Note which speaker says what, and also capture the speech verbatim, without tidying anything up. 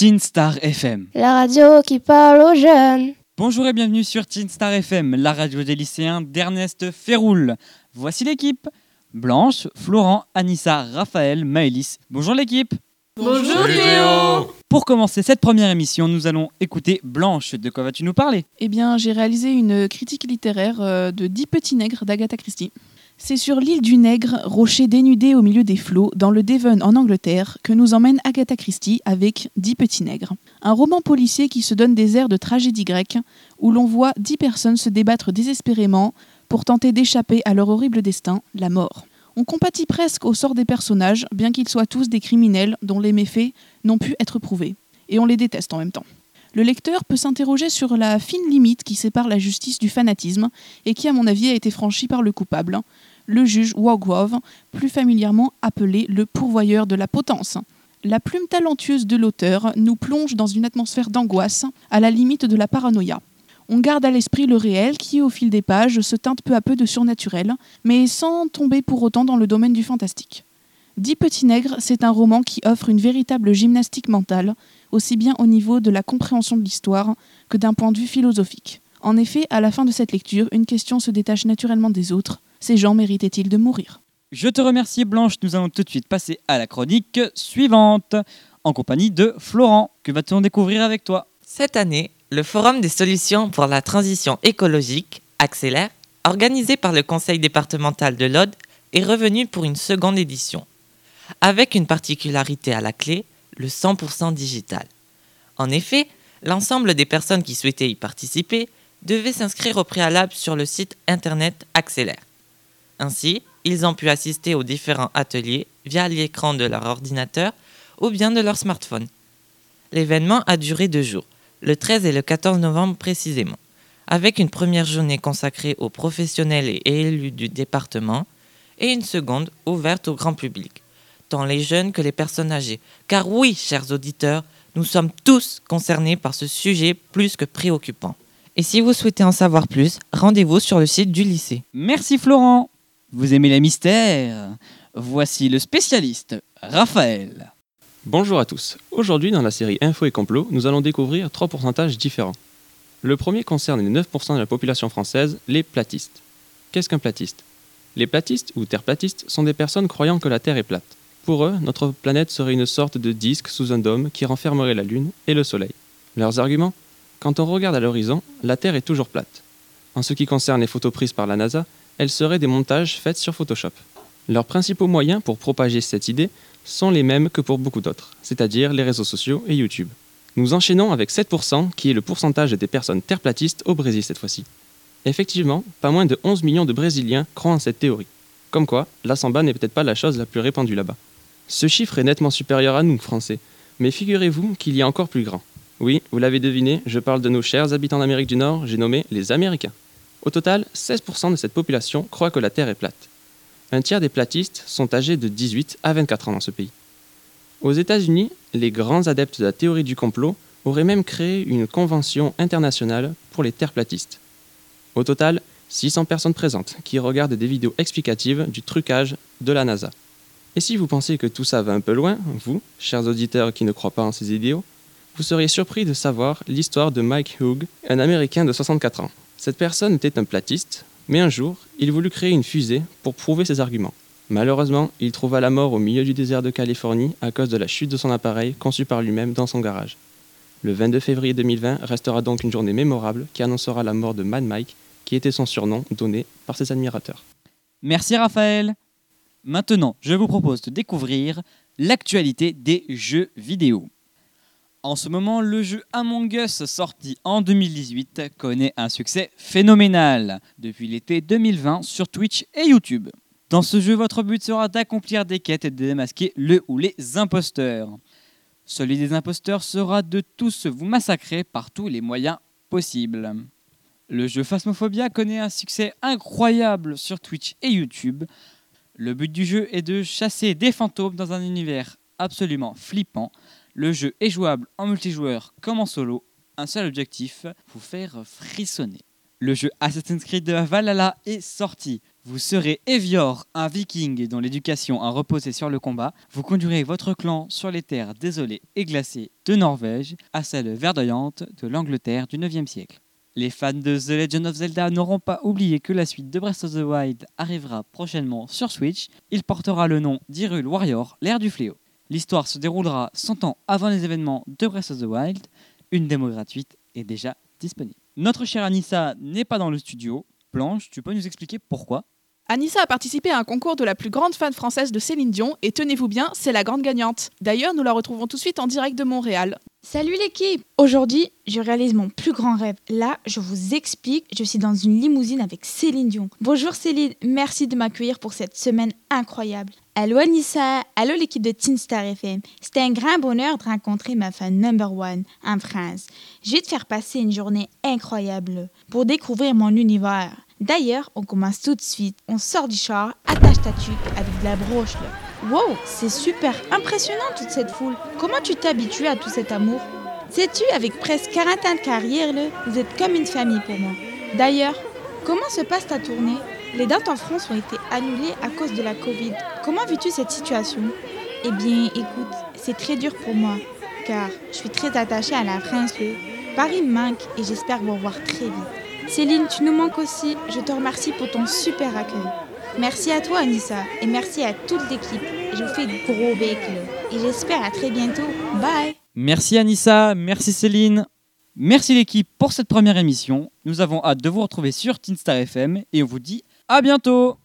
Speaker 1: Teen Star F M.
Speaker 2: La radio qui parle aux jeunes.
Speaker 1: Bonjour et bienvenue sur Teen Star F M, la radio des lycéens d'Ernest Féroul. Voici l'équipe. Blanche, Florent, Anissa, Raphaël, Maëlys. Bonjour l'équipe.
Speaker 3: Bonjour Théo.
Speaker 1: Pour commencer cette première émission, nous allons écouter Blanche. De quoi vas-tu nous parler ?
Speaker 4: Eh bien, j'ai réalisé une critique littéraire euh, de Dix petits nègres d'Agatha Christie. C'est sur l'île du Nègre, rocher dénudé au milieu des flots, dans le Devon en Angleterre, que nous emmène Agatha Christie avec Dix petits nègres. Un roman policier qui se donne des airs de tragédie grecque, où l'on voit dix personnes se débattre désespérément pour tenter d'échapper à leur horrible destin, la mort. On compatit presque au sort des personnages, bien qu'ils soient tous des criminels dont les méfaits n'ont pu être prouvés. Et on les déteste en même temps. Le lecteur peut s'interroger sur la fine limite qui sépare la justice du fanatisme et qui, à mon avis, a été franchie par le coupable, le juge Wargrove, plus familièrement appelé le pourvoyeur de la potence. La plume talentueuse de l'auteur nous plonge dans une atmosphère d'angoisse, à la limite de la paranoïa. On garde à l'esprit le réel qui, au fil des pages, se teinte peu à peu de surnaturel, mais sans tomber pour autant dans le domaine du fantastique. Dix petits nègres, c'est un roman qui offre une véritable gymnastique mentale, aussi bien au niveau de la compréhension de l'histoire que d'un point de vue philosophique. En effet, à la fin de cette lecture, une question se détache naturellement des autres. Ces gens méritaient-ils de mourir ?
Speaker 1: Je te remercie Blanche, nous allons tout de suite passer à la chronique suivante, en compagnie de Florent. Que va-t-on découvrir avec toi ?
Speaker 3: Cette année, le Forum des solutions pour la transition écologique, Accélère, organisé par le Conseil départemental de l'Aude, est revenu pour une seconde édition, avec une particularité à la clé, le cent pour cent digital. En effet, l'ensemble des personnes qui souhaitaient y participer devaient s'inscrire au préalable sur le site internet Accélère. Ainsi, ils ont pu assister aux différents ateliers via l'écran de leur ordinateur ou bien de leur smartphone. L'événement a duré deux jours, le treize et le quatorze novembre précisément, avec une première journée consacrée aux professionnels et élus du département et une seconde ouverte au grand public, tant les jeunes que les personnes âgées. Car oui, chers auditeurs, nous sommes tous concernés par ce sujet plus que préoccupant. Et si vous souhaitez en savoir plus, rendez-vous sur le site du lycée.
Speaker 1: Merci Florent. Vous aimez les mystères ? Voici le spécialiste, Raphaël.
Speaker 5: Bonjour à tous. Aujourd'hui, dans la série Info et Complot, nous allons découvrir trois pourcentages différents. Le premier concerne les neuf pour cent de la population française, les platistes. Qu'est-ce qu'un platiste ? Les platistes, ou terre-platistes, sont des personnes croyant que la Terre est plate. Pour eux, notre planète serait une sorte de disque sous un dôme qui renfermerait la Lune et le Soleil. Leurs arguments ? Quand on regarde à l'horizon, la Terre est toujours plate. En ce qui concerne les photos prises par la NASA, elles seraient des montages faits sur Photoshop. Leurs principaux moyens pour propager cette idée sont les mêmes que pour beaucoup d'autres, c'est-à-dire les réseaux sociaux et YouTube. Nous enchaînons avec sept pour cent, qui est le pourcentage des personnes terre-platistes au Brésil cette fois-ci. Effectivement, pas moins de onze millions de Brésiliens croient en cette théorie. Comme quoi, la samba n'est peut-être pas la chose la plus répandue là-bas. Ce chiffre est nettement supérieur à nous, Français, mais figurez-vous qu'il y a encore plus grand. Oui, vous l'avez deviné, je parle de nos chers habitants d'Amérique du Nord, j'ai nommé les Américains. Au total, seize pour cent de cette population croit que la Terre est plate. Un tiers des platistes sont âgés de dix-huit à vingt-quatre ans dans ce pays. Aux États-Unis, les grands adeptes de la théorie du complot auraient même créé une convention internationale pour les terre-platistes. Au total, six cents personnes présentes qui regardent des vidéos explicatives du trucage de la NASA. Et si vous pensez que tout ça va un peu loin, vous, chers auditeurs qui ne croient pas en ces idéaux, vous seriez surpris de savoir l'histoire de Mike Hughes, un Américain de soixante-quatre ans. Cette personne était un platiste, mais un jour, il voulut créer une fusée pour prouver ses arguments. Malheureusement, il trouva la mort au milieu du désert de Californie à cause de la chute de son appareil conçu par lui-même dans son garage. Le vingt-deux février deux mille vingt restera donc une journée mémorable qui annoncera la mort de Mad Mike, qui était son surnom donné par ses admirateurs.
Speaker 1: Merci Raphaël. Maintenant, je vous propose de découvrir l'actualité des jeux vidéo. En ce moment, le jeu Among Us, sorti en deux mille dix-huit, connaît un succès phénoménal depuis l'été deux mille vingt sur Twitch et YouTube. Dans ce jeu, votre but sera d'accomplir des quêtes et de démasquer le ou les imposteurs. Celui des imposteurs sera de tous vous massacrer par tous les moyens possibles. Le jeu Phasmophobia connaît un succès incroyable sur Twitch et YouTube. Le but du jeu est de chasser des fantômes dans un univers absolument flippant. Le jeu est jouable en multijoueur comme en solo. Un seul objectif, vous faire frissonner. Le jeu Assassin's Creed Valhalla est sorti. Vous serez Evior, un viking dont l'éducation a reposé sur le combat. Vous conduirez votre clan sur les terres désolées et glacées de Norvège à celles verdoyantes de l'Angleterre du neuvième siècle. Les fans de The Legend of Zelda n'auront pas oublié que la suite de Breath of the Wild arrivera prochainement sur Switch. Il portera le nom d'Hyrule Warriors, l'ère du fléau. L'histoire se déroulera cent ans avant les événements de Breath of the Wild. Une démo gratuite est déjà disponible. Notre chère Anissa n'est pas dans le studio. Blanche, tu peux nous expliquer pourquoi ?
Speaker 4: Anissa a participé à un concours de la plus grande fan française de Céline Dion et tenez-vous bien, c'est la grande gagnante. D'ailleurs, nous la retrouvons tout de suite en direct de Montréal.
Speaker 2: Salut l'équipe! Aujourd'hui, je réalise mon plus grand rêve. Là, je vous explique, je suis dans une limousine avec Céline Dion. Bonjour Céline, merci de m'accueillir pour cette semaine incroyable. Allô Anissa, allô l'équipe de Teen Star F M. C'était un grand bonheur de rencontrer ma fan number one en France. Je vais te faire passer une journée incroyable pour découvrir mon univers. D'ailleurs, on commence tout de suite. On sort du char, attache ta tuque avec de la broche là. Wow, c'est super impressionnant toute cette foule. Comment tu t'es habitué à tout cet amour? Sais-tu, avec presque quarante ans de carrière, là, vous êtes comme une famille pour moi. D'ailleurs, comment se passe ta tournée? Les dates en France ont été annulées à cause de la Covid. Comment vis-tu cette situation? Eh bien, écoute, c'est très dur pour moi, car je suis très attachée à la France. Là. Paris me manque et j'espère vous revoir très vite. Céline, tu nous manques aussi. Je te remercie pour ton super accueil. Merci à toi, Anissa, et merci à toute l'équipe. Je vous fais de gros becs, là. Et j'espère à très bientôt. Bye!
Speaker 1: Merci Anissa, merci Céline. Merci l'équipe pour cette première émission. Nous avons hâte de vous retrouver sur Teen Star F M et on vous dit à bientôt!